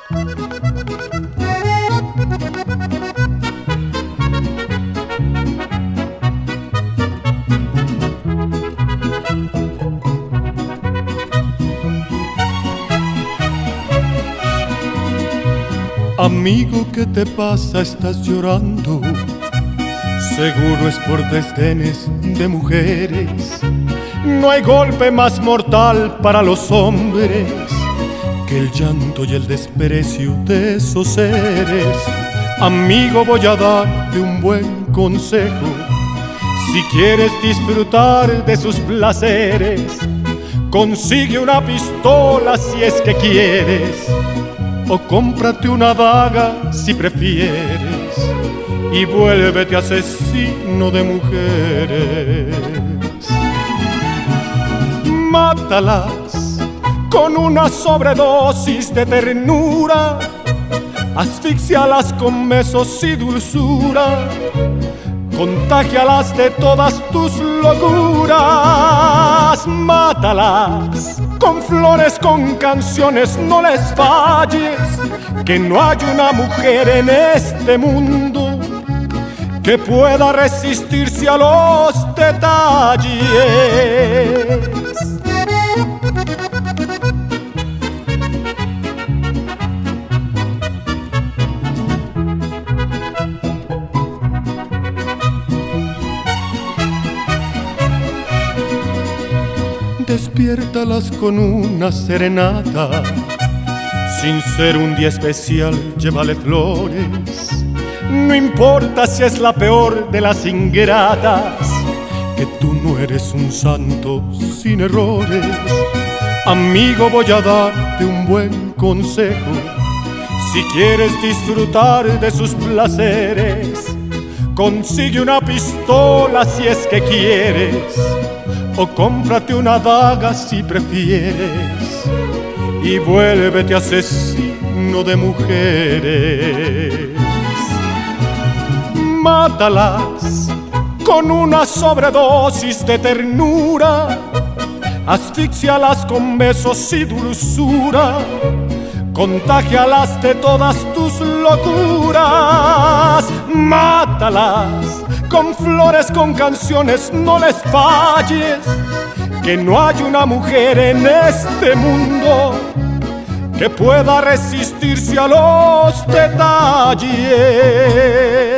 Amigo, ¿qué te pasa? Estás llorando. Seguro es por desdenes de mujeres. No hay golpe más mortal para los hombres que el llanto y el desprecio de esos seres. Amigo, voy a darte un buen consejo. Si quieres disfrutar de sus placeres, consigue una pistola si es que quieres, o cómprate una daga si prefieres, y vuélvete asesino de mujeres. Mátalas con una sobredosis de ternura, asfíxialas con besos y dulzura, contágialas de todas tus locuras. Mátalas con flores, con canciones, no les falles, que no hay una mujer en este mundo que pueda resistirse a los detalles. Despiértalas con una serenata, sin ser un día especial, llévale flores. No importa si es la peor de las ingratas, que tú no eres un santo sin errores. Amigo, voy a darte un buen consejo. Si quieres disfrutar de sus placeres, consigue una pistola si es que quieres, o cómprate una daga si prefieres, y vuélvete asesino de mujeres. Mátalas con una sobredosis de ternura, asfíxialas con besos y dulzura, contágialas de todas tus locuras. Mátalas con flores, con canciones, no les falles, que no hay una mujer en este mundo que pueda resistirse a los detalles.